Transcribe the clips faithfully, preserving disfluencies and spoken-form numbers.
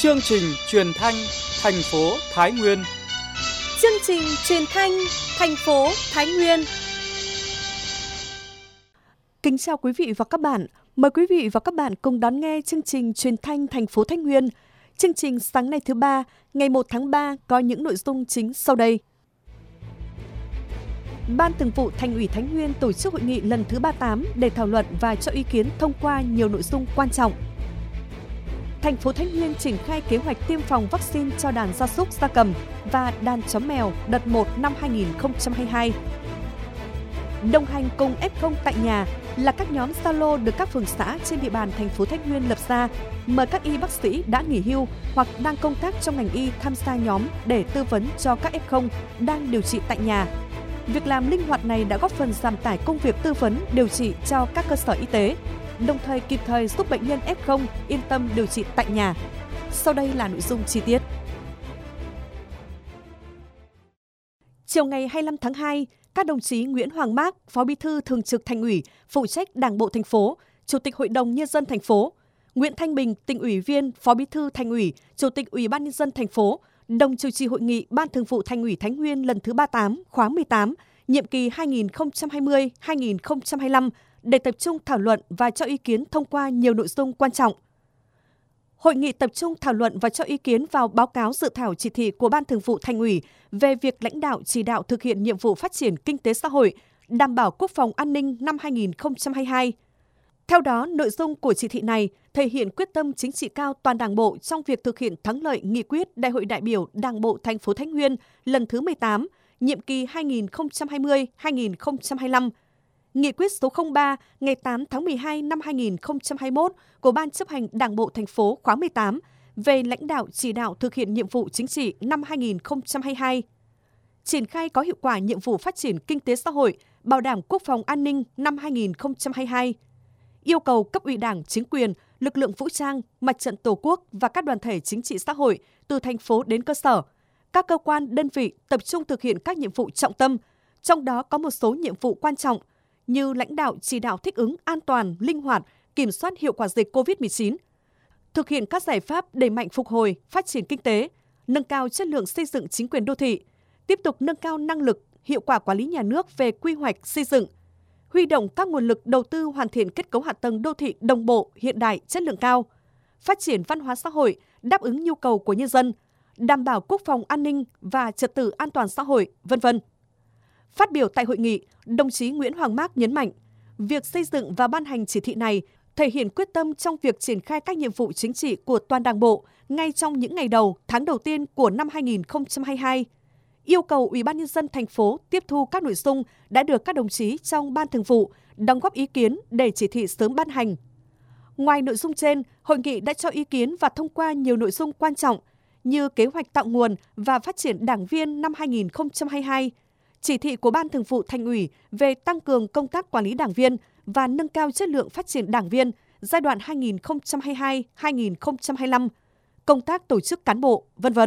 Chương trình truyền thanh thành phố Thái Nguyên. Chương trình truyền thanh thành phố Thái Nguyên. Kính chào quý vị và các bạn. Mời quý vị và các bạn cùng đón nghe chương trình truyền thanh thành phố Thái Nguyên. Chương trình sáng nay thứ ba, ngày một tháng ba có những nội dung chính sau đây. Ban Thường vụ Thành ủy Thái Nguyên tổ chức hội nghị lần thứ ba mươi tám để thảo luận và cho ý kiến thông qua nhiều nội dung quan trọng. Thành phố Thái Nguyên triển khai kế hoạch tiêm phòng vaccine cho đàn gia súc, gia cầm và đàn chó mèo đợt một năm hai nghìn không trăm hai mươi hai. Đồng hành cùng ép không tại nhà là các nhóm Zalo được các phường xã trên địa bàn thành phố Thái Nguyên lập ra, mời các y bác sĩ đã nghỉ hưu hoặc đang công tác trong ngành y tham gia nhóm để tư vấn cho các ép không đang điều trị tại nhà. Việc làm linh hoạt này đã góp phần giảm tải công việc tư vấn điều trị cho các cơ sở y tế, đồng thời kịp thời giúp bệnh nhân ép không yên tâm điều trị tại nhà. Sau đây là nội dung chi tiết. Chiều ngày hai mươi lăm tháng hai, các đồng chí Nguyễn Hoàng Mác, Phó Bí thư Thường trực Thành ủy, phụ trách Đảng bộ thành phố, Chủ tịch Hội đồng Nhân dân thành phố, Nguyễn Thanh Bình, Tỉnh ủy viên, Phó Bí thư Thành ủy, Chủ tịch Ủy ban Nhân dân thành phố, đồng chủ trì hội nghị Ban Thường vụ Thành ủy Thái Nguyên lần thứ ba mươi tám, khóa mười tám, nhiệm kỳ hai nghìn không trăm hai mươi đến hai nghìn không trăm hai mươi lăm để tập trung thảo luận và cho ý kiến thông qua nhiều nội dung quan trọng. Hội nghị tập trung thảo luận và cho ý kiến vào báo cáo dự thảo chỉ thị của Ban Thường vụ Thành ủy về việc lãnh đạo chỉ đạo thực hiện nhiệm vụ phát triển kinh tế xã hội, đảm bảo quốc phòng an ninh năm hai nghìn không trăm hai mươi hai. Theo đó, nội dung của chỉ thị này thể hiện quyết tâm chính trị cao toàn Đảng bộ trong việc thực hiện thắng lợi nghị quyết Đại hội đại biểu Đảng bộ thành phố Thái Nguyên lần thứ mười tám, nhiệm kỳ hai nghìn không trăm hai mươi đến hai nghìn không trăm hai mươi lăm. Nghị quyết số không ba ngày tám tháng mười hai năm hai nghìn không trăm hai mươi mốt của Ban chấp hành Đảng bộ thành phố khóa mười tám về lãnh đạo chỉ đạo thực hiện nhiệm vụ chính trị năm hai nghìn không trăm hai mươi hai. Triển khai có hiệu quả nhiệm vụ phát triển kinh tế xã hội, bảo đảm quốc phòng an ninh năm hai nghìn không trăm hai mươi hai. Yêu cầu cấp ủy Đảng, chính quyền, lực lượng vũ trang, mặt trận Tổ quốc và các đoàn thể chính trị xã hội từ thành phố đến cơ sở, các cơ quan, đơn vị tập trung thực hiện các nhiệm vụ trọng tâm, trong đó có một số nhiệm vụ quan trọng như lãnh đạo chỉ đạo thích ứng an toàn, linh hoạt, kiểm soát hiệu quả dịch covid mười chín, thực hiện các giải pháp đẩy mạnh phục hồi, phát triển kinh tế, nâng cao chất lượng xây dựng chính quyền đô thị, tiếp tục nâng cao năng lực, hiệu quả quản lý nhà nước về quy hoạch xây dựng, huy động các nguồn lực đầu tư hoàn thiện kết cấu hạ tầng đô thị đồng bộ, hiện đại, chất lượng cao, phát triển văn hóa xã hội, đáp ứng nhu cầu của nhân dân, đảm bảo quốc phòng an ninh và trật tự an toàn xã hội, vân vân. Phát biểu tại hội nghị, đồng chí Nguyễn Hoàng Mác nhấn mạnh, việc xây dựng và ban hành chỉ thị này thể hiện quyết tâm trong việc triển khai các nhiệm vụ chính trị của toàn Đảng bộ ngay trong những ngày đầu, tháng đầu tiên của năm hai nghìn không trăm hai mươi hai. Yêu cầu Ủy ban Nhân dân thành phố tiếp thu các nội dung đã được các đồng chí trong Ban Thường vụ đóng góp ý kiến để chỉ thị sớm ban hành. Ngoài nội dung trên, hội nghị đã cho ý kiến và thông qua nhiều nội dung quan trọng như kế hoạch tạo nguồn và phát triển đảng viên năm hai nghìn không trăm hai mươi hai, chỉ thị của Ban Thường vụ Thành ủy về tăng cường công tác quản lý đảng viên và nâng cao chất lượng phát triển đảng viên giai đoạn hai nghìn không trăm hai mươi hai đến hai nghìn không trăm hai mươi lăm, công tác tổ chức cán bộ, vân vân.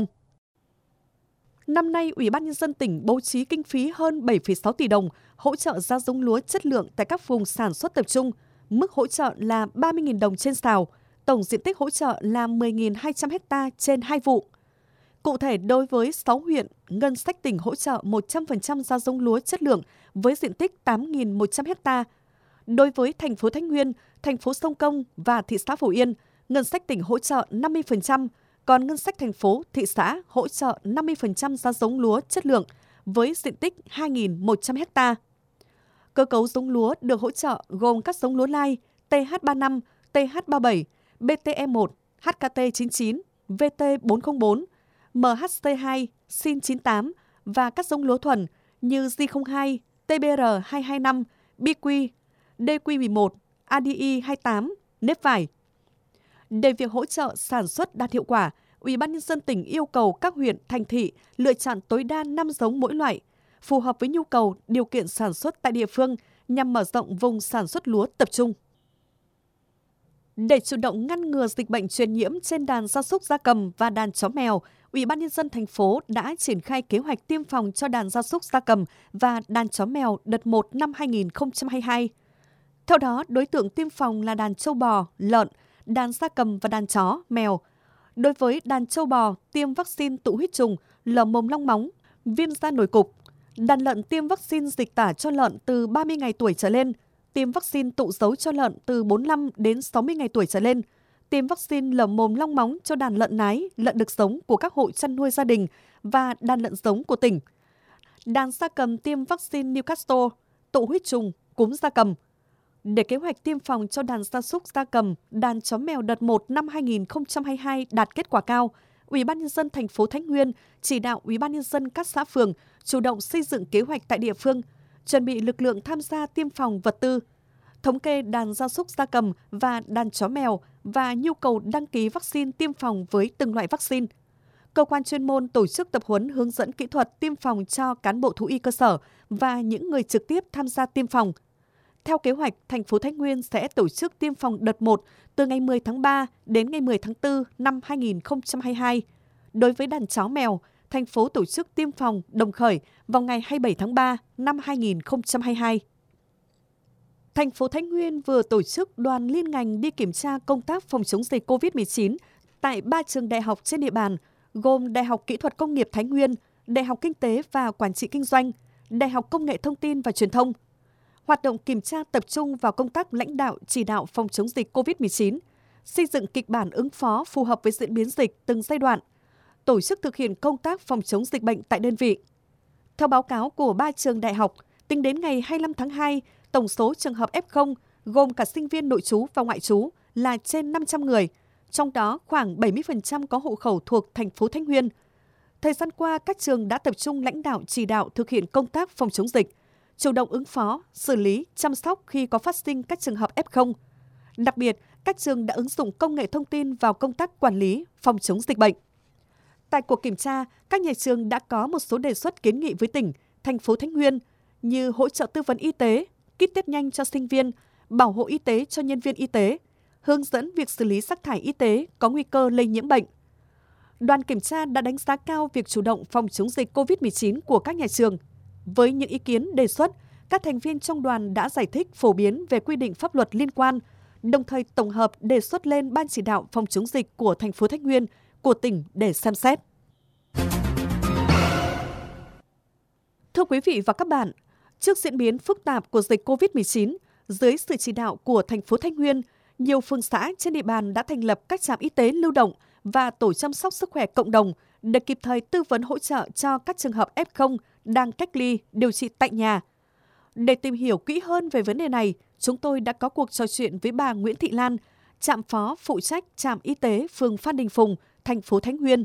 Năm nay, Ủy ban Nhân dân tỉnh bố trí kinh phí hơn bảy phẩy sáu tỷ đồng hỗ trợ giá giống lúa chất lượng tại các vùng sản xuất tập trung. Mức hỗ trợ là ba mươi nghìn đồng trên sào, tổng diện tích hỗ trợ là mười nghìn hai trăm ha trên hai vụ. Cụ thể, đối với sáu huyện, ngân sách tỉnh hỗ trợ một trăm phần trăm giá giống lúa chất lượng với diện tích tám nghìn một trăm ha. Đối với thành phố Thái Nguyên, thành phố Sông Công và thị xã Phổ Yên, ngân sách tỉnh hỗ trợ năm mươi phần trăm, còn ngân sách thành phố, thị xã hỗ trợ năm mươi phần trăm giá giống lúa chất lượng với diện tích hai nghìn một trăm ha. Cơ cấu giống lúa được hỗ trợ gồm các giống lúa lai T H ba mươi lăm, T H ba mươi bảy, B T E một, H K T chín mươi chín, V T bốn không bốn, M H C hai, Sin chín mươi tám và các giống lúa thuần như J không hai, T B R hai hai năm, B Q, D Q mười một, A D I hai mươi tám, nếp vải. Để việc hỗ trợ sản xuất đạt hiệu quả, Ủy ban Nhân dân tỉnh yêu cầu các huyện, thành thị lựa chọn tối đa năm giống mỗi loại, phù hợp với nhu cầu, điều kiện sản xuất tại địa phương nhằm mở rộng vùng sản xuất lúa tập trung. Để chủ động ngăn ngừa dịch bệnh truyền nhiễm trên đàn gia súc gia cầm và đàn chó mèo, Ủy ban Nhân dân thành phố đã triển khai kế hoạch tiêm phòng cho đàn gia súc gia cầm và đàn chó mèo đợt một năm hai nghìn không trăm hai mươi hai. Theo đó, đối tượng tiêm phòng là đàn trâu bò, lợn, đàn gia cầm và đàn chó, mèo. Đối với đàn trâu bò tiêm vaccine tụ huyết trùng, lở mồm long móng, viêm da nổi cục, đàn lợn tiêm vaccine dịch tả cho lợn từ ba mươi ngày tuổi trở lên, tiêm vaccine tụ dấu cho lợn từ bốn mươi lăm đến sáu mươi ngày tuổi trở lên, tiêm vaccine lở mồm long móng cho đàn lợn nái, lợn đực giống của các hộ chăn nuôi gia đình và đàn lợn giống của tỉnh. Đàn gia cầm tiêm vaccine Newcastle, tụ huyết trùng, cúm gia cầm. Để kế hoạch tiêm phòng cho đàn gia súc gia cầm, đàn chó mèo đợt một năm hai nghìn không trăm hai mươi hai đạt kết quả cao, Ủy ban nhân dân thành phố Thái Nguyên chỉ đạo Ủy ban nhân dân các xã phường chủ động xây dựng kế hoạch tại địa phương, chuẩn bị lực lượng tham gia tiêm phòng vật tư, thống kê đàn gia súc gia cầm và đàn chó mèo và nhu cầu đăng ký vaccine tiêm phòng với từng loại vaccine. Cơ quan chuyên môn tổ chức tập huấn hướng dẫn kỹ thuật tiêm phòng cho cán bộ thú y cơ sở và những người trực tiếp tham gia tiêm phòng. Theo kế hoạch, thành phố Thái Nguyên sẽ tổ chức tiêm phòng đợt một từ ngày mười tháng ba đến ngày mười tháng tư năm hai nghìn không trăm hai mươi hai. Đối với đàn chó mèo, thành phố tổ chức tiêm phòng đồng khởi vào ngày hai mươi bảy tháng ba năm hai nghìn không trăm hai mươi hai. Thành phố Thái Nguyên vừa tổ chức đoàn liên ngành đi kiểm tra công tác phòng chống dịch covid mười chín tại ba trường đại học trên địa bàn, gồm Đại học Kỹ thuật Công nghiệp Thái Nguyên, Đại học Kinh tế và Quản trị Kinh doanh, Đại học Công nghệ Thông tin và Truyền thông. Hoạt động kiểm tra tập trung vào công tác lãnh đạo chỉ đạo phòng chống dịch covid mười chín, xây dựng kịch bản ứng phó phù hợp với diễn biến dịch từng giai đoạn, tổ chức thực hiện công tác phòng chống dịch bệnh tại đơn vị. Theo báo cáo của ba trường đại học, tính đến ngày hai mươi lăm tháng hai, tổng số trường hợp ép không gồm cả sinh viên nội trú và ngoại trú là trên năm trăm người, trong đó khoảng bảy mươi phần trăm có hộ khẩu thuộc thành phố Thái Nguyên. Thời gian qua, các trường đã tập trung lãnh đạo chỉ đạo thực hiện công tác phòng chống dịch, chủ động ứng phó, xử lý, chăm sóc khi có phát sinh các trường hợp ép không. Đặc biệt, các trường đã ứng dụng công nghệ thông tin vào công tác quản lý, phòng chống dịch bệnh. Tại cuộc kiểm tra, các nhà trường đã có một số đề xuất kiến nghị với tỉnh, thành phố Thái Nguyên như hỗ trợ tư vấn y tế, kit test nhanh cho sinh viên, bảo hộ y tế cho nhân viên y tế, hướng dẫn việc xử lý rác thải y tế có nguy cơ lây nhiễm bệnh. Đoàn kiểm tra đã đánh giá cao việc chủ động phòng chống dịch covid mười chín của các nhà trường. Với những ý kiến đề xuất, các thành viên trong đoàn đã giải thích phổ biến về quy định pháp luật liên quan, đồng thời tổng hợp đề xuất lên Ban chỉ đạo phòng chống dịch của thành phố Thái Nguyên, của tỉnh để xem xét. Thưa quý vị và các bạn, trước diễn biến phức tạp của dịch covid mười chín, dưới sự chỉ đạo của thành phố Thái Nguyên, nhiều phường xã trên địa bàn đã thành lập các trạm y tế lưu động và tổ chăm sóc sức khỏe cộng đồng để kịp thời tư vấn hỗ trợ cho các trường hợp ép không đang cách ly, điều trị tại nhà. Để tìm hiểu kỹ hơn về vấn đề này, chúng tôi đã có cuộc trò chuyện với bà Nguyễn Thị Lan, trạm phó phụ trách trạm y tế phường Phan Đình Phùng, thành phố Thái Nguyên.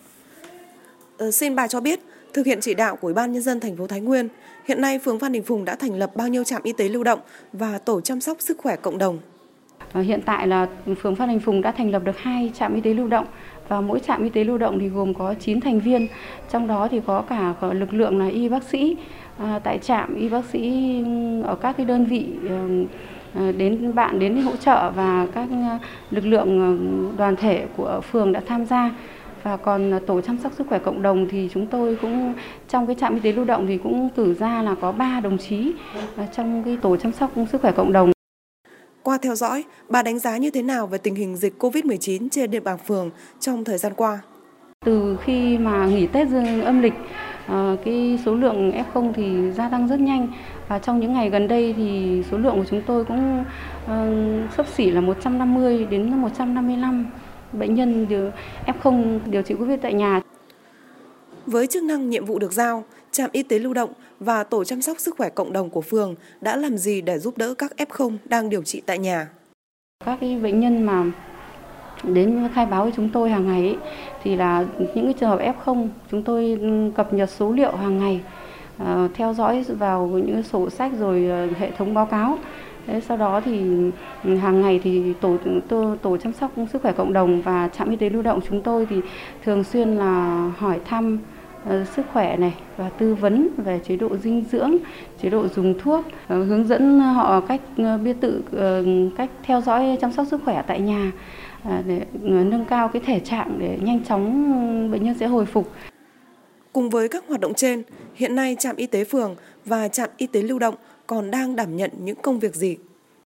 Ừ, xin bà cho biết, thực hiện chỉ đạo của Ủy ban nhân dân thành phố Thái Nguyên, hiện nay phường Phan Đình Phùng đã thành lập bao nhiêu trạm y tế lưu động và tổ chăm sóc sức khỏe cộng đồng? Hiện tại là phường Phan Đình Phùng đã thành lập được hai trạm y tế lưu động và mỗi trạm y tế lưu động thì gồm có chín thành viên, trong đó thì có cả lực lượng là y bác sĩ à, tại trạm, y bác sĩ ở các cái đơn vị à, đến bạn đến hỗ trợ và các lực lượng đoàn thể của phường đã tham gia. Và còn tổ chăm sóc sức khỏe cộng đồng thì chúng tôi cũng trong cái trạm y tế lưu động thì cũng cử ra là có ba đồng chí trong cái tổ chăm sóc sức khỏe cộng đồng. Qua theo dõi, bà đánh giá như thế nào về tình hình dịch covid mười chín trên địa bàn phường trong thời gian qua? Từ khi mà nghỉ Tết Dương âm lịch, cái số lượng ép không thì gia tăng rất nhanh và trong những ngày gần đây thì số lượng của chúng tôi cũng xấp xỉ là một trăm năm mươi đến một trăm năm mươi lăm bệnh nhân ép không điều trị Covid tại nhà. Với chức năng nhiệm vụ được giao, trạm y tế lưu động và tổ chăm sóc sức khỏe cộng đồng của phường đã làm gì để giúp đỡ các ép không đang điều trị tại nhà? Các cái bệnh nhân mà đến khai báo với chúng tôi hàng ngày ấy, thì là những cái trường hợp ép không chúng tôi cập nhật số liệu hàng ngày, uh, theo dõi vào những sổ sách rồi uh, hệ thống báo cáo. Thế sau đó thì hàng ngày thì tổ, tổ tổ chăm sóc sức khỏe cộng đồng và trạm y tế lưu động chúng tôi thì thường xuyên là hỏi thăm uh, sức khỏe này và tư vấn về chế độ dinh dưỡng, chế độ dùng thuốc, uh, hướng dẫn họ cách uh, biết tự uh, cách theo dõi chăm sóc sức khỏe tại nhà uh, để nâng cao cái thể trạng để nhanh chóng bệnh nhân sẽ hồi phục. Cùng với các hoạt động trên, hiện nay trạm y tế phường và trạm y tế lưu động còn đang đảm nhận những công việc gì?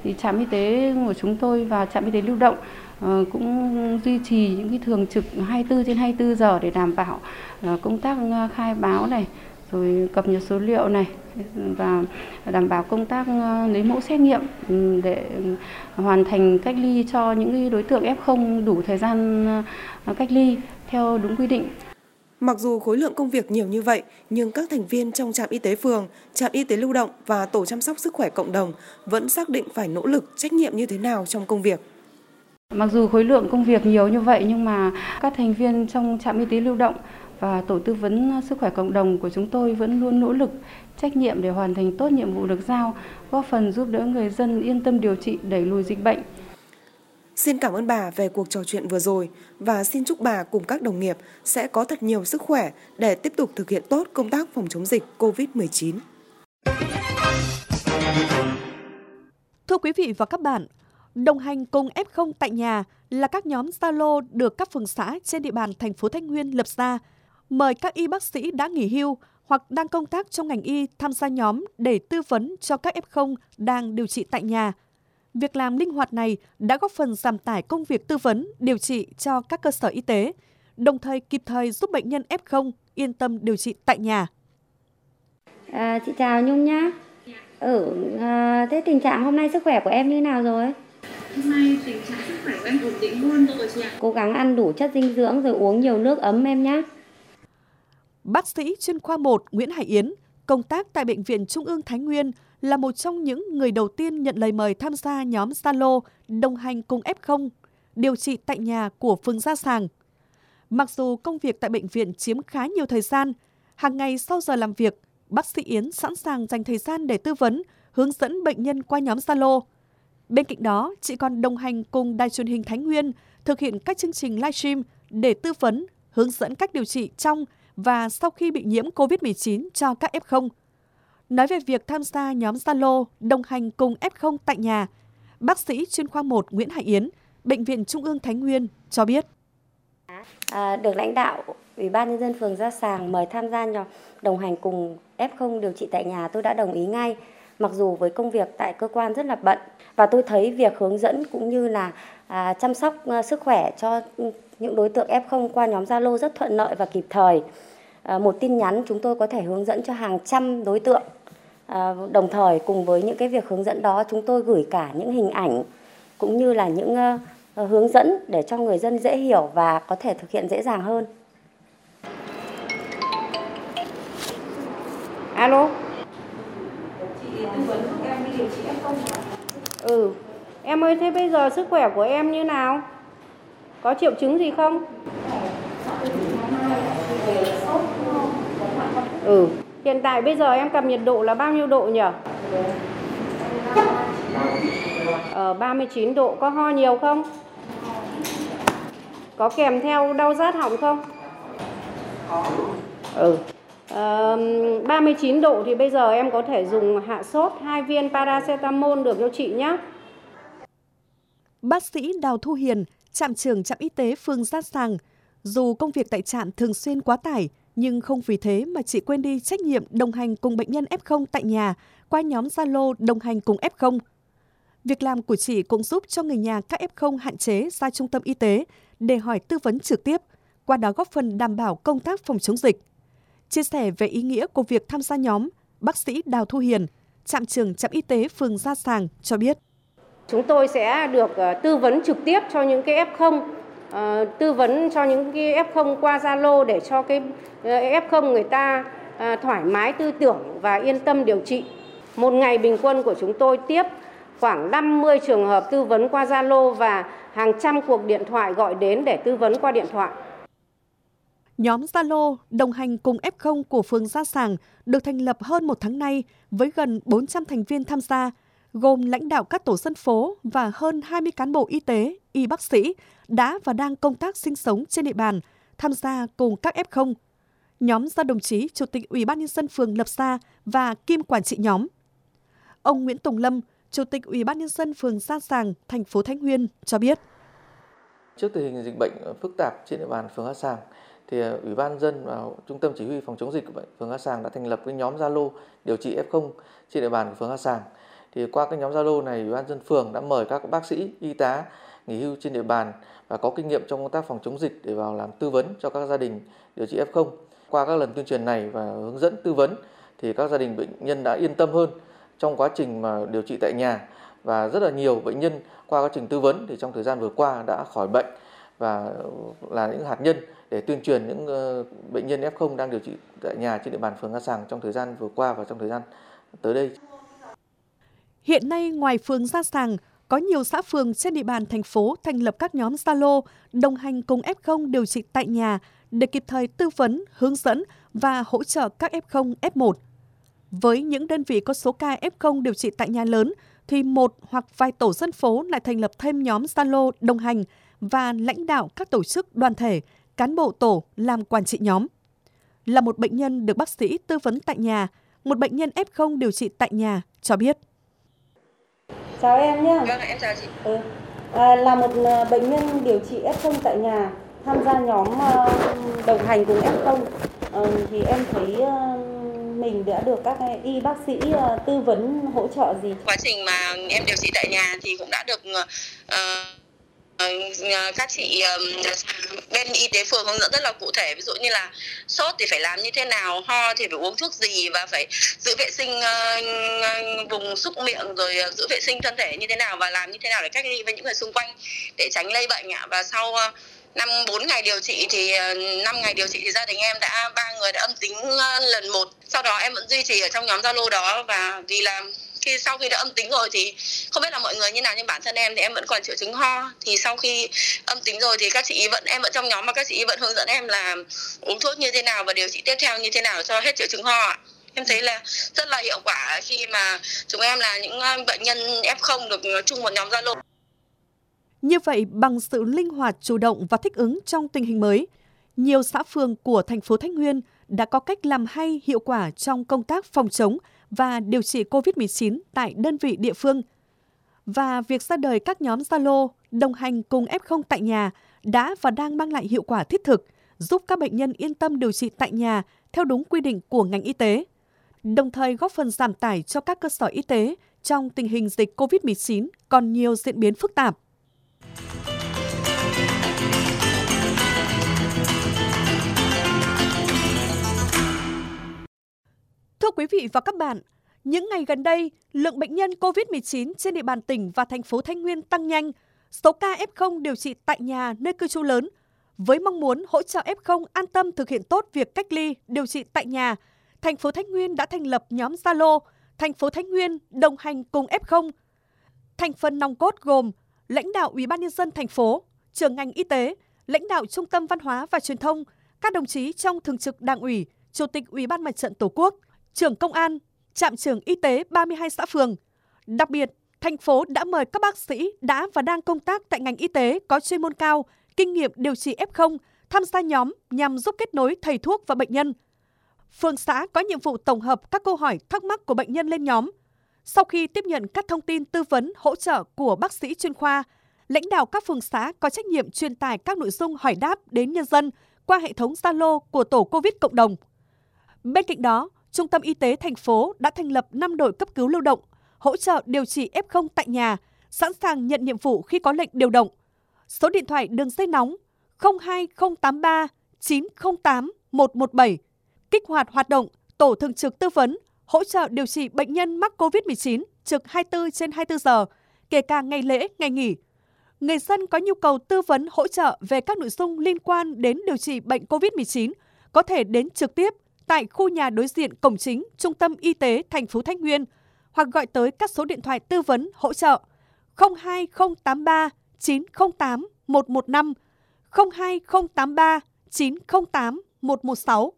Thì trạm y tế của chúng tôi và trạm y tế lưu động cũng duy trì những cái thường trực hai mươi tư trên hai mươi tư giờ để đảm bảo công tác khai báo này, rồi cập nhật số liệu này và đảm bảo công tác lấy mẫu xét nghiệm để hoàn thành cách ly cho những đối tượng ép không đủ thời gian cách ly theo đúng quy định. Mặc dù khối lượng công việc nhiều như vậy, nhưng các thành viên trong trạm y tế phường, trạm y tế lưu động và tổ chăm sóc sức khỏe cộng đồng vẫn xác định phải nỗ lực trách nhiệm như thế nào trong công việc. Mặc dù khối lượng công việc nhiều như vậy nhưng mà các thành viên trong trạm y tế lưu động và tổ tư vấn sức khỏe cộng đồng của chúng tôi vẫn luôn nỗ lực trách nhiệm để hoàn thành tốt nhiệm vụ được giao, góp phần giúp đỡ người dân yên tâm điều trị, đẩy lùi dịch bệnh. Xin cảm ơn bà về cuộc trò chuyện vừa rồi và xin chúc bà cùng các đồng nghiệp sẽ có thật nhiều sức khỏe để tiếp tục thực hiện tốt công tác phòng chống dịch covid mười chín. Thưa quý vị và các bạn, đồng hành cùng ép không tại nhà là các nhóm Zalo được các phường xã trên địa bàn thành phố Thái Nguyên lập ra, mời các y bác sĩ đã nghỉ hưu hoặc đang công tác trong ngành y tham gia nhóm để tư vấn cho các ép không đang điều trị tại nhà. Việc làm linh hoạt này đã góp phần giảm tải công việc tư vấn, điều trị cho các cơ sở y tế, đồng thời kịp thời giúp bệnh nhân ép không yên tâm điều trị tại nhà. À, chị chào Nhung nhá. Ừ, à, thế tình trạng hôm nay sức khỏe của em như nào rồi? Hôm nay tình trạng sức khỏe của em ổn định hơn rồi chị ạ. Cố gắng ăn đủ chất dinh dưỡng rồi uống nhiều nước ấm em nhé. Bác sĩ chuyên khoa một Nguyễn Hải Yến, công tác tại Bệnh viện Trung ương Thái Nguyên, là một trong những người đầu tiên nhận lời mời tham gia nhóm Zalo đồng hành cùng ép không, điều trị tại nhà của phường Gia Sàng. Mặc dù công việc tại bệnh viện chiếm khá nhiều thời gian, hàng ngày sau giờ làm việc, bác sĩ Yến sẵn sàng dành thời gian để tư vấn, hướng dẫn bệnh nhân qua nhóm Zalo. Bên cạnh đó, chị còn đồng hành cùng Đài truyền hình Thái Nguyên thực hiện các chương trình livestream để tư vấn, hướng dẫn cách điều trị trong và sau khi bị nhiễm covid mười chín cho các ép không. Nói về việc tham gia nhóm Zalo đồng hành cùng ép không tại nhà, bác sĩ chuyên khoa một Nguyễn Hải Yến, Bệnh viện Trung ương Thái Nguyên cho biết. À, được lãnh đạo Ủy ban Nhân dân phường Gia Sàng mời tham gia nhóm đồng hành cùng ép không điều trị tại nhà, tôi đã đồng ý ngay. Mặc dù với công việc tại cơ quan rất là bận, và tôi thấy việc hướng dẫn cũng như là à, chăm sóc uh, sức khỏe cho những đối tượng ép không qua nhóm Zalo rất thuận lợi và kịp thời. À, một tin nhắn chúng tôi có thể hướng dẫn cho hàng trăm đối tượng. À, đồng thời cùng với những cái việc hướng dẫn đó, chúng tôi gửi cả những hình ảnh cũng như là những uh, hướng dẫn để cho người dân dễ hiểu và có thể thực hiện dễ dàng hơn. Alo. Chị tư vấn giúp em đi điều trị ép không hả? Ừ. Em ơi, thế bây giờ sức khỏe của em như nào? Có triệu chứng gì không? Ừ. Hiện tại bây giờ em cập nhiệt độ là bao nhiêu độ nhỉ? Ờ, ba mươi chín độ. Có ho nhiều không? Có kèm theo đau rát họng không? Ừ. À, ba mươi chín độ thì bây giờ em có thể dùng hạ sốt hai viên paracetamol được cho chị nhé. Bác sĩ Đào Thu Hiền, trạm trưởng trạm y tế phường Gia Sàng, dù công việc tại trạm thường xuyên quá tải, nhưng không vì thế mà chị quên đi trách nhiệm đồng hành cùng bệnh nhân ép không tại nhà qua nhóm Zalo đồng hành cùng ép không. Việc làm của chị cũng giúp cho người nhà các ép không hạn chế ra trung tâm y tế để hỏi tư vấn trực tiếp, qua đó góp phần đảm bảo công tác phòng chống dịch. Chia sẻ về ý nghĩa của việc tham gia nhóm, bác sĩ Đào Thu Hiền, trạm trưởng trạm y tế phường Gia Sàng cho biết. Chúng tôi sẽ được tư vấn trực tiếp cho những cái ép không, uh, tư vấn cho những cái ép không qua Zalo để cho cái ép không người ta uh, thoải mái tư tưởng và yên tâm điều trị. Một ngày bình quân của chúng tôi tiếp khoảng năm mươi trường hợp tư vấn qua Zalo và hàng trăm cuộc điện thoại gọi đến để tư vấn qua điện thoại. Nhóm Zalo đồng hành cùng ép không của phường Gia Sàng được thành lập hơn một tháng nay với gần bốn trăm thành viên tham gia, gồm lãnh đạo các tổ dân phố và hơn hai mươi cán bộ y tế, y bác sĩ đã và đang công tác sinh sống trên địa bàn, tham gia cùng các ép không. Nhóm do đồng chí Chủ tịch Ủy ban Nhân dân phường lập ra và kiêm quản trị nhóm. Ông Nguyễn Tùng Lâm, Chủ tịch Ủy ban Nhân dân phường Gia Sàng, thành phố Thái Nguyên cho biết. Trước tình hình dịch bệnh phức tạp trên địa bàn phường Gia Sàng, thì Ủy ban nhân dân và Trung tâm Chỉ huy phòng chống dịch của phường Gia Sàng đã thành lập cái nhóm Zalo điều trị ép không trên địa bàn của phường Gia Sàng. Thì qua cái nhóm Zalo này, Ủy ban nhân dân phường đã mời các bác sĩ, y tá nghỉ hưu trên địa bàn và có kinh nghiệm trong công tác phòng chống dịch để vào làm tư vấn cho các gia đình điều trị ép không. Qua các lần tuyên truyền này và hướng dẫn tư vấn thì các gia đình bệnh nhân đã yên tâm hơn trong quá trình mà điều trị tại nhà, và rất là nhiều bệnh nhân qua quá trình tư vấn thì trong thời gian vừa qua đã khỏi bệnh và là những hạt nhân để tuyên truyền những bệnh nhân ép không đang điều trị tại nhà trên địa bàn phường Gia Sàng trong thời gian vừa qua và trong thời gian tới đây. Hiện nay, ngoài phường Gia Sàng, có nhiều xã phường trên địa bàn thành phố thành lập các nhóm Zalo đồng hành cùng ép không điều trị tại nhà để kịp thời tư vấn, hướng dẫn và hỗ trợ các ép không, ép một. Với những đơn vị có số ca ép không điều trị tại nhà lớn, thì một hoặc vài tổ dân phố lại thành lập thêm nhóm Zalo đồng hành và lãnh đạo các tổ chức đoàn thể, cán bộ tổ làm quản trị nhóm. Là một bệnh nhân được bác sĩ tư vấn tại nhà, một bệnh nhân ép không điều trị tại nhà cho biết. Chào em nhé. Vâng, em chào chị. Ừ. À, là một bệnh nhân điều trị ép không tại nhà, tham gia nhóm đồng hành cùng ép không, à, thì em thấy mình đã được các y bác sĩ tư vấn hỗ trợ gì? Quá trình mà em điều trị tại nhà thì cũng đã được uh, các chị bên y tế phường hướng dẫn rất là cụ thể, ví dụ như là sốt thì phải làm như thế nào, ho thì phải uống thuốc gì và phải giữ vệ sinh vùng súc miệng, rồi giữ vệ sinh thân thể như thế nào và làm như thế nào để cách ly với những người xung quanh để tránh lây bệnh ạ. Và sau năm bốn ngày điều trị thì năm ngày điều trị thì gia đình em đã ba người đã âm tính lần một. Sau đó em vẫn duy trì ở trong nhóm Zalo đó, và vì là khi sau khi đã âm tính rồi thì không biết là mọi người như nào, nhưng bản thân em thì em vẫn còn triệu chứng ho. Thì sau khi âm tính rồi thì các chị vẫn em vẫn trong nhóm mà các chị vẫn hướng dẫn em là uống thuốc như thế nào và điều trị tiếp theo như thế nào cho hết triệu chứng ho ạ. Em thấy là rất là hiệu quả khi mà chúng em là những bệnh nhân ép không được chung một nhóm Zalo. Như vậy, bằng sự linh hoạt, chủ động và thích ứng trong tình hình mới, nhiều xã phường của thành phố Thái Nguyên đã có cách làm hay, hiệu quả trong công tác phòng chống và điều trị covid mười chín tại đơn vị địa phương. Và việc ra đời các nhóm Zalo đồng hành cùng ép không tại nhà đã và đang mang lại hiệu quả thiết thực, giúp các bệnh nhân yên tâm điều trị tại nhà theo đúng quy định của ngành y tế, đồng thời góp phần giảm tải cho các cơ sở y tế trong tình hình dịch covid mười chín còn nhiều diễn biến phức tạp. Thưa quý vị và các bạn, những ngày gần đây, lượng bệnh nhân covid mười chín trên địa bàn tỉnh và thành phố Thái Nguyên tăng nhanh, số ca ép không điều trị tại nhà nơi cư trú lớn. Với mong muốn hỗ trợ ép không an tâm thực hiện tốt việc cách ly, điều trị tại nhà, thành phố Thái Nguyên đã thành lập nhóm Zalo thành phố Thái Nguyên đồng hành cùng ép không. Thành phần nòng cốt gồm lãnh đạo Ủy ban nhân dân thành phố, trưởng ngành y tế, lãnh đạo Trung tâm Văn hóa và Truyền thông, các đồng chí trong Thường trực Đảng ủy, Chủ tịch Ủy ban Mặt trận Tổ quốc, trưởng công an, trạm trưởng y tế ba mươi hai xã phường. Đặc biệt, thành phố đã mời các bác sĩ đã và đang công tác tại ngành y tế có chuyên môn cao, kinh nghiệm điều trị ép không tham gia nhóm nhằm giúp kết nối thầy thuốc và bệnh nhân. Phường xã có nhiệm vụ tổng hợp các câu hỏi thắc mắc của bệnh nhân lên nhóm. Sau khi tiếp nhận các thông tin tư vấn hỗ trợ của bác sĩ chuyên khoa, lãnh đạo các phường xã có trách nhiệm truyền tải các nội dung hỏi đáp đến nhân dân qua hệ thống Zalo của tổ Covid cộng đồng. Bên cạnh đó, Trung tâm Y tế thành phố đã thành lập năm đội cấp cứu lưu động, hỗ trợ điều trị ép không tại nhà, sẵn sàng nhận nhiệm vụ khi có lệnh điều động. Số điện thoại đường dây nóng không hai không tám ba chín không tám một một bảy, kích hoạt hoạt động tổ thường trực tư vấn, hỗ trợ điều trị bệnh nhân mắc covid mười chín trực hai mươi bốn trên hai mươi bốn giờ, kể cả ngày lễ, ngày nghỉ. Người dân có nhu cầu tư vấn hỗ trợ về các nội dung liên quan đến điều trị bệnh covid mười chín có thể đến trực tiếp tại khu nhà đối diện cổng chính Trung tâm Y tế thành phố Thái Nguyên hoặc gọi tới các số điện thoại tư vấn hỗ trợ không hai không tám ba chín không tám một một năm, không hai không tám ba chín không tám một một sáu.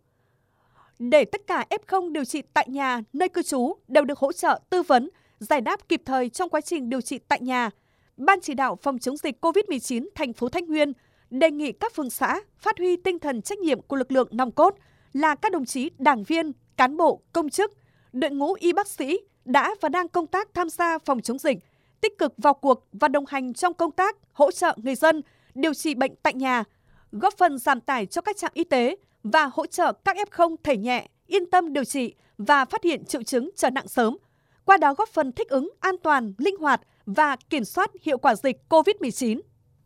Để tất cả ép không điều trị tại nhà nơi cư trú đều được hỗ trợ tư vấn, giải đáp kịp thời trong quá trình điều trị tại nhà, Ban chỉ đạo phòng chống dịch covid mười chín thành phố Thái Nguyên đề nghị các phường xã phát huy tinh thần trách nhiệm của lực lượng nòng cốt là các đồng chí đảng viên, cán bộ, công chức, đội ngũ y bác sĩ đã và đang công tác tham gia phòng chống dịch, tích cực vào cuộc và đồng hành trong công tác hỗ trợ người dân điều trị bệnh tại nhà, góp phần giảm tải cho các trạm y tế và hỗ trợ các ép không thể nhẹ, yên tâm điều trị và phát hiện triệu chứng trở nặng sớm, qua đó góp phần thích ứng an toàn, linh hoạt và kiểm soát hiệu quả dịch cô vít mười chín.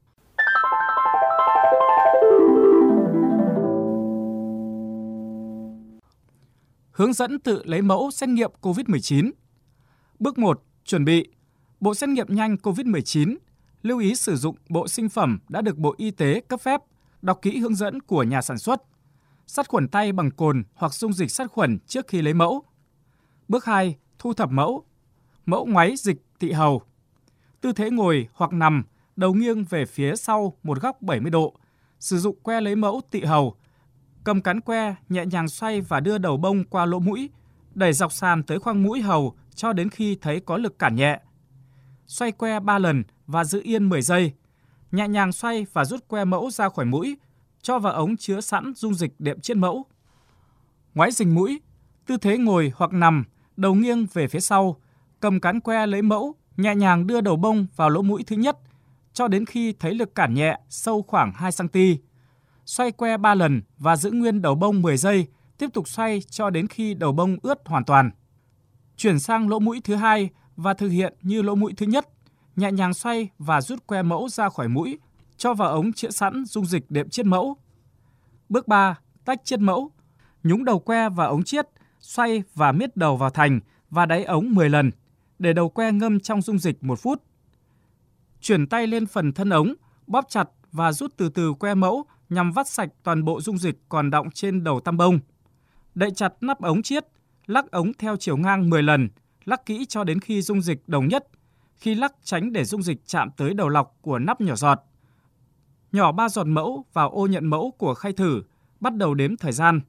Hướng dẫn tự lấy mẫu xét nghiệm cô vít mười chín. Bước một. Chuẩn bị. Bộ xét nghiệm nhanh cô vít mười chín. Lưu ý sử dụng bộ sinh phẩm đã được Bộ Y tế cấp phép. Đọc kỹ hướng dẫn của nhà sản xuất. Sát khuẩn tay bằng cồn hoặc dung dịch sát khuẩn trước khi lấy mẫu. Bước hai. Thu thập mẫu. Mẫu ngoáy dịch tị hầu. Tư thế ngồi hoặc nằm, đầu nghiêng về phía sau một góc bảy mươi độ. Sử dụng que lấy mẫu tị hầu. Cầm cán que, nhẹ nhàng xoay và đưa đầu bông qua lỗ mũi, đẩy dọc sàn tới khoang mũi hầu cho đến khi thấy có lực cản nhẹ. Xoay que ba lần và giữ yên mười giây. Nhẹ nhàng xoay và rút que mẫu ra khỏi mũi, cho vào ống chứa sẵn dung dịch đệm chiết mẫu. Ngoáy rình mũi, tư thế ngồi hoặc nằm, đầu nghiêng về phía sau, cầm cán que lấy mẫu, nhẹ nhàng đưa đầu bông vào lỗ mũi thứ nhất, cho đến khi thấy lực cản nhẹ sâu khoảng hai xăng-ti-mét. Xoay que ba lần và giữ nguyên đầu bông mười giây, tiếp tục xoay cho đến khi đầu bông ướt hoàn toàn. Chuyển sang lỗ mũi thứ hai và thực hiện như lỗ mũi thứ nhất, nhẹ nhàng xoay và rút que mẫu ra khỏi mũi, cho vào ống chữa sẵn dung dịch đệm chiết mẫu. Bước ba. Tách chiết mẫu. Nhúng đầu que vào ống chiết, xoay và miết đầu vào thành và đáy ống mười lần, để đầu que ngâm trong dung dịch một phút. Chuyển tay lên phần thân ống, bóp chặt và rút từ từ que mẫu nhằm vắt sạch toàn bộ dung dịch còn đọng trên đầu tăm bông. Đậy chặt nắp ống chiết, lắc ống theo chiều ngang mười lần, lắc kỹ cho đến khi dung dịch đồng nhất. Khi lắc tránh để dung dịch chạm tới đầu lọc của nắp nhỏ giọt. Nhỏ ba giọt mẫu vào ô nhận mẫu của khay thử, bắt đầu đếm thời gian.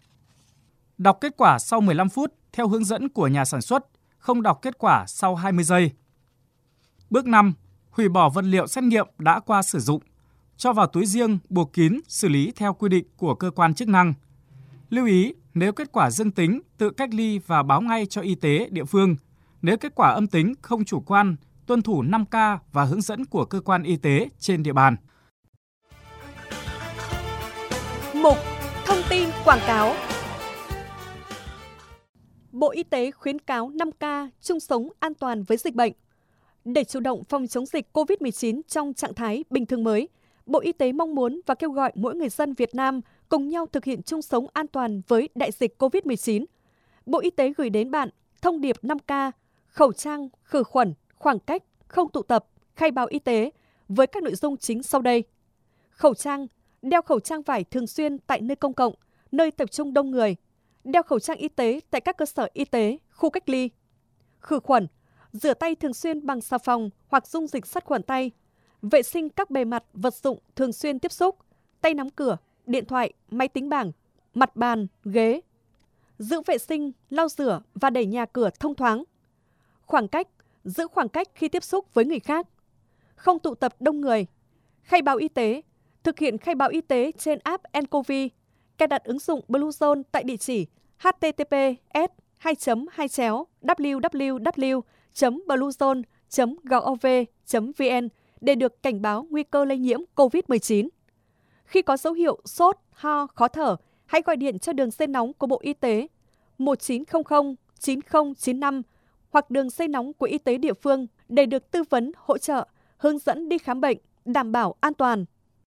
Đọc kết quả sau mười lăm phút theo hướng dẫn của nhà sản xuất, không đọc kết quả sau hai mươi giây. Bước năm. Hủy bỏ vật liệu xét nghiệm đã qua sử dụng. Cho vào túi riêng, buộc kín, xử lý theo quy định của cơ quan chức năng. Lưu ý, nếu kết quả dương tính, tự cách ly và báo ngay cho y tế địa phương. Nếu kết quả âm tính, không chủ quan, tuân thủ năm K và hướng dẫn của cơ quan y tế trên địa bàn. Mục Thông tin quảng cáo. Bộ Y tế khuyến cáo năm K chung sống an toàn với dịch bệnh. Để chủ động phòng chống dịch cô vít mười chín trong trạng thái bình thường mới, Bộ Y tế mong muốn và kêu gọi mỗi người dân Việt Nam cùng nhau thực hiện chung sống an toàn với đại dịch cô vít mười chín. Bộ Y tế gửi đến bạn thông điệp năm K, khẩu trang, khử khuẩn, khoảng cách, không tụ tập, khai báo y tế với các nội dung chính sau đây. Khẩu trang, đeo khẩu trang vải thường xuyên tại nơi công cộng, nơi tập trung đông người. Đeo khẩu trang y tế tại các cơ sở y tế, khu cách ly. Khử khuẩn, rửa tay thường xuyên bằng xà phòng hoặc dung dịch sát khuẩn tay. Vệ sinh các bề mặt, vật dụng thường xuyên tiếp xúc, tay nắm cửa, điện thoại, máy tính bảng, mặt bàn, ghế. Giữ vệ sinh, lau rửa và đẩy nhà cửa thông thoáng. Khoảng cách, giữ khoảng cách khi tiếp xúc với người khác. Không tụ tập đông người. Khai báo y tế, thực hiện khai báo y tế trên app en covid, cài đặt ứng dụng Bluezone tại địa chỉ h t t p s hai chấm hai chéo w w w chấm bluezone chấm gov chấm v n để được cảnh báo nguy cơ lây nhiễm cô vít mười chín. Khi có dấu hiệu sốt, ho, khó thở, hãy gọi điện cho đường dây nóng của Bộ Y tế một chín không không chín không chín năm hoặc đường dây nóng của y tế địa phương để được tư vấn, hỗ trợ, hướng dẫn đi khám bệnh, đảm bảo an toàn.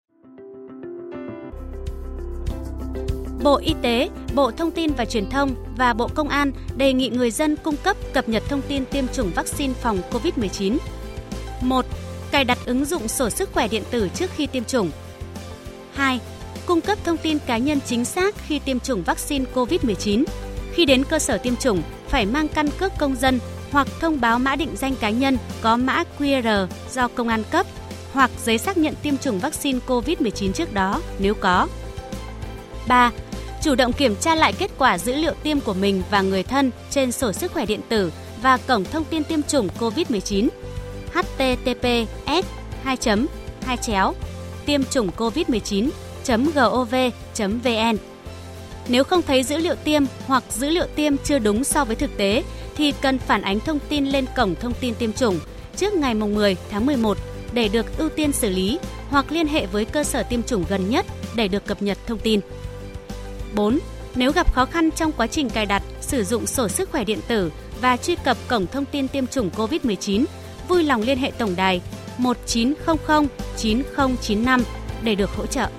Bộ Y tế, Bộ Thông tin và Truyền thông và Bộ Công an đề nghị người dân cung cấp cập nhật thông tin tiêm chủng vaccine phòng cô vít mười chín. một. Cài đặt ứng dụng sổ sức khỏe điện tử trước khi tiêm chủng. hai. Cung cấp thông tin cá nhân chính xác khi tiêm chủng vaccine cô vít mười chín. Khi đến cơ sở tiêm chủng, phải mang căn cước công dân hoặc thông báo mã định danh cá nhân có mã quy rờ do công an cấp hoặc giấy xác nhận tiêm chủng vaccine cô vít mười chín trước đó nếu có. ba. Chủ động kiểm tra lại kết quả dữ liệu tiêm của mình và người thân trên sổ sức khỏe điện tử và cổng thông tin tiêm chủng cô vít mười chín h t t p s hai chấm hai chéo tiêm chủng covid mười chín chấm gov chấm v n. Nếu không thấy dữ liệu tiêm hoặc dữ liệu tiêm chưa đúng so với thực tế thì cần phản ánh thông tin lên cổng thông tin tiêm chủng trước ngày mười tháng mười một để được ưu tiên xử lý hoặc liên hệ với cơ sở tiêm chủng gần nhất để được cập nhật thông tin. bốn. Nếu gặp khó khăn trong quá trình cài đặt, sử dụng sổ sức khỏe điện tử và truy cập cổng thông tin tiêm chủng covid mười chín, vui lòng liên hệ tổng đài một chín không không chín không chín năm để được hỗ trợ.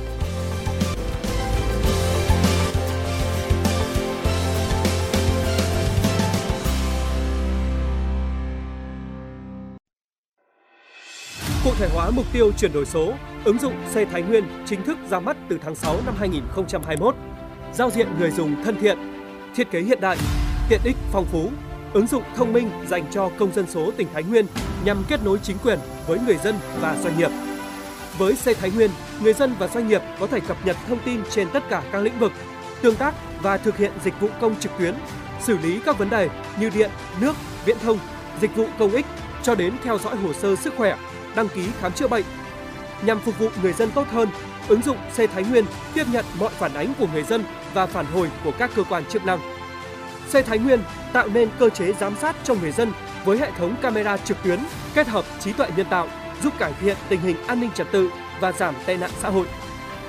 Cụ thể hóa mục tiêu chuyển đổi số, ứng dụng C Thái Nguyên chính thức ra mắt từ tháng sáu năm hai nghìn không trăm hai mươi mốt. Giao diện người dùng thân thiện, thiết kế hiện đại, tiện ích phong phú, ứng dụng thông minh dành cho công dân số tỉnh Thái Nguyên nhằm kết nối chính quyền với người dân và doanh nghiệp. Với C Thái Nguyên, người dân và doanh nghiệp có thể cập nhật thông tin trên tất cả các lĩnh vực, tương tác và thực hiện dịch vụ công trực tuyến, xử lý các vấn đề như điện, nước, viễn thông, dịch vụ công ích cho đến theo dõi hồ sơ sức khỏe, đăng ký khám chữa bệnh. Nhằm phục vụ người dân tốt hơn, ứng dụng C Thái Nguyên tiếp nhận mọi phản ánh của người dân và phản hồi của các cơ quan chức năng. C Thái Nguyên tạo nên cơ chế giám sát cho người dân với hệ thống camera trực tuyến kết hợp trí tuệ nhân tạo, giúp cải thiện tình hình an ninh trật tự và giảm tệ nạn xã hội.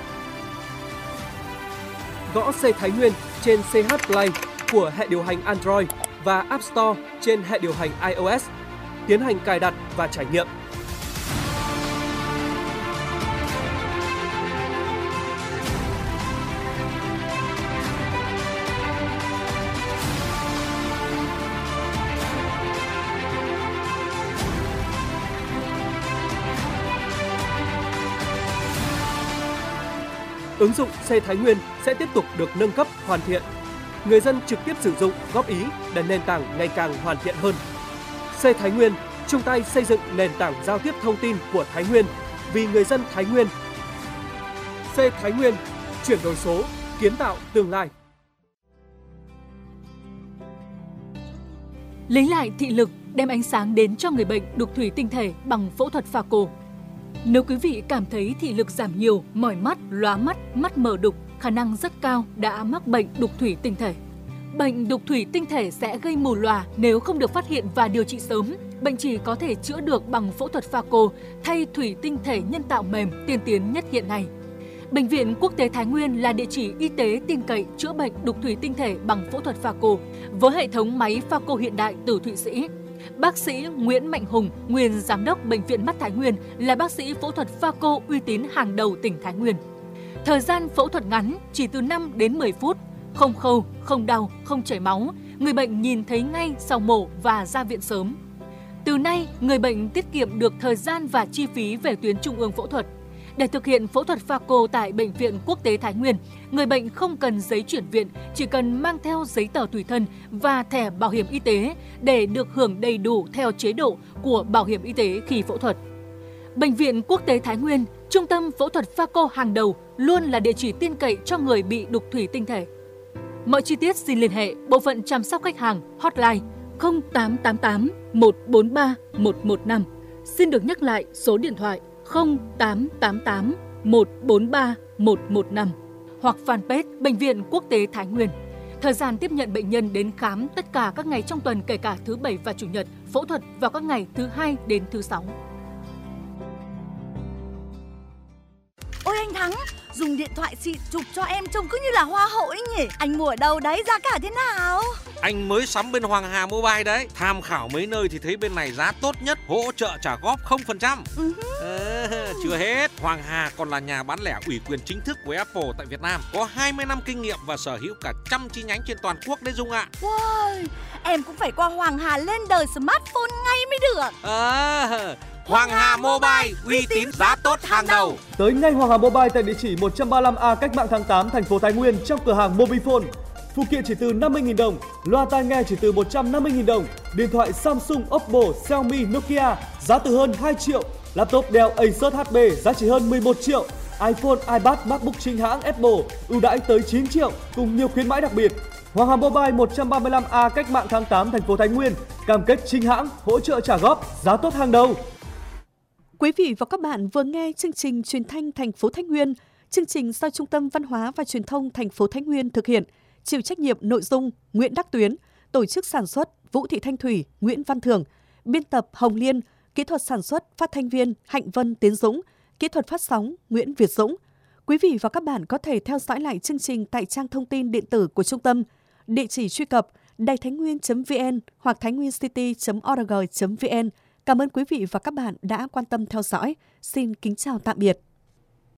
Gõ C Thái Nguyên trên xê hát Play của hệ điều hành Android và App Store trên hệ điều hành iOS. Tiến hành cài đặt và trải nghiệm. Ứng dụng C Thái Nguyên sẽ tiếp tục được nâng cấp, hoàn thiện. Người dân trực tiếp sử dụng, góp ý để nền tảng ngày càng hoàn thiện hơn. C Thái Nguyên chung tay xây dựng nền tảng giao tiếp thông tin của Thái Nguyên vì người dân Thái Nguyên. C Thái Nguyên, chuyển đổi số, kiến tạo tương lai. Lấy lại thị lực, đem ánh sáng đến cho người bệnh đục thủy tinh thể bằng phẫu thuật pha cô. Nếu quý vị cảm thấy thị lực giảm nhiều, mỏi mắt, lóa mắt, mắt mờ đục, khả năng rất cao đã mắc bệnh đục thủy tinh thể. Bệnh đục thủy tinh thể sẽ gây mù lòa nếu không được phát hiện và điều trị sớm. Bệnh chỉ có thể chữa được bằng phẫu thuật pha cô thay thủy tinh thể nhân tạo mềm tiên tiến nhất hiện nay. Bệnh viện Quốc tế Thái Nguyên là địa chỉ y tế tin cậy chữa bệnh đục thủy tinh thể bằng phẫu thuật pha cô với hệ thống máy pha cô hiện đại từ Thụy Sĩ. Bác sĩ Nguyễn Mạnh Hùng, nguyên giám đốc Bệnh viện Mắt Thái Nguyên, là bác sĩ phẫu thuật pha cô uy tín hàng đầu tỉnh Thái Nguyên. Thời gian phẫu thuật ngắn chỉ từ năm đến mười phút, không khâu, không đau, không chảy máu, người bệnh nhìn thấy ngay sau mổ và ra viện sớm. Từ nay, người bệnh tiết kiệm được thời gian và chi phí về tuyến trung ương phẫu thuật. Để thực hiện phẫu thuật pha cô tại Bệnh viện Quốc tế Thái Nguyên, người bệnh không cần giấy chuyển viện, chỉ cần mang theo giấy tờ tùy thân và thẻ bảo hiểm y tế để được hưởng đầy đủ theo chế độ của bảo hiểm y tế khi phẫu thuật. Bệnh viện Quốc tế Thái Nguyên, trung tâm phẫu thuật pha cô hàng đầu, luôn là địa chỉ tin cậy cho người bị đục thủy tinh thể. Mọi chi tiết xin liên hệ bộ phận chăm sóc khách hàng hotline không tám tám tám một bốn ba một một năm. Xin được nhắc lại số điện thoại không tám tám tám một bốn ba một một năm hoặc fanpage Bệnh viện Quốc tế Thái Nguyên. Thời gian tiếp nhận bệnh nhân đến khám tất cả các ngày trong tuần kể cả thứ Bảy và Chủ nhật, phẫu thuật vào các ngày thứ Hai đến thứ Sáu. Ôi anh Thắng, dùng điện thoại xịn chụp cho em trông cứ như là hoa hậu ấy nhỉ. Anh mua ở đâu đấy, giá cả thế nào? Anh mới sắm bên Hoàng Hà Mobile đấy. Tham khảo mấy nơi thì thấy bên này giá tốt nhất, hỗ trợ trả góp không phần trăm. Uh-huh. À, chưa hết, Hoàng Hà còn là nhà bán lẻ ủy quyền chính thức của Apple tại Việt Nam. Có hai mươi năm kinh nghiệm và sở hữu cả trăm chi nhánh trên toàn quốc đấy Dung ạ. Wow, em cũng phải qua Hoàng Hà lên đời smartphone ngay mới được. À, Hoàng Hà Mobile, uy tín giá tốt hàng đầu. Tới ngay Hoàng Hà Mobile tại địa chỉ một trăm ba mươi lăm A Cách mạng tháng tám, thành phố Thái Nguyên trong cửa hàng Mobifone. Phụ kiện chỉ từ năm mươi nghìn đồng, loa tai nghe chỉ từ một trăm năm mươi nghìn đồng, điện thoại Samsung, Oppo, Xiaomi, Nokia giá từ hơn hai triệu, laptop Dell Asus hát pê giá chỉ hơn mười một triệu, iPhone, iPad, MacBook chính hãng Apple ưu đãi tới chín triệu cùng nhiều khuyến mãi đặc biệt. Hoàng Hà Mobile một trăm ba mươi lăm A Cách mạng tháng tám, thành phố Thái Nguyên, cam kết chính hãng, hỗ trợ trả góp, giá tốt hàng đầu. Quý vị và các bạn vừa nghe chương trình truyền thanh thành phố Thái Nguyên. Chương trình do Trung tâm Văn hóa và Truyền thông thành phố Thái Nguyên thực hiện, chịu trách nhiệm nội dung Nguyễn Đắc Tuyến, tổ chức sản xuất Vũ Thị Thanh Thủy, Nguyễn Văn Thường, biên tập Hồng Liên, kỹ thuật sản xuất phát thanh viên Hạnh Vân Tiến Dũng, kỹ thuật phát sóng Nguyễn Việt Dũng. Quý vị và các bạn có thể theo dõi lại chương trình tại trang thông tin điện tử của trung tâm, địa chỉ truy cập đài thái nguyên chấm vn hoặc thái nguyên city chấm org chấm vn. Cảm ơn quý vị và các bạn đã quan tâm theo dõi. Xin kính chào tạm biệt.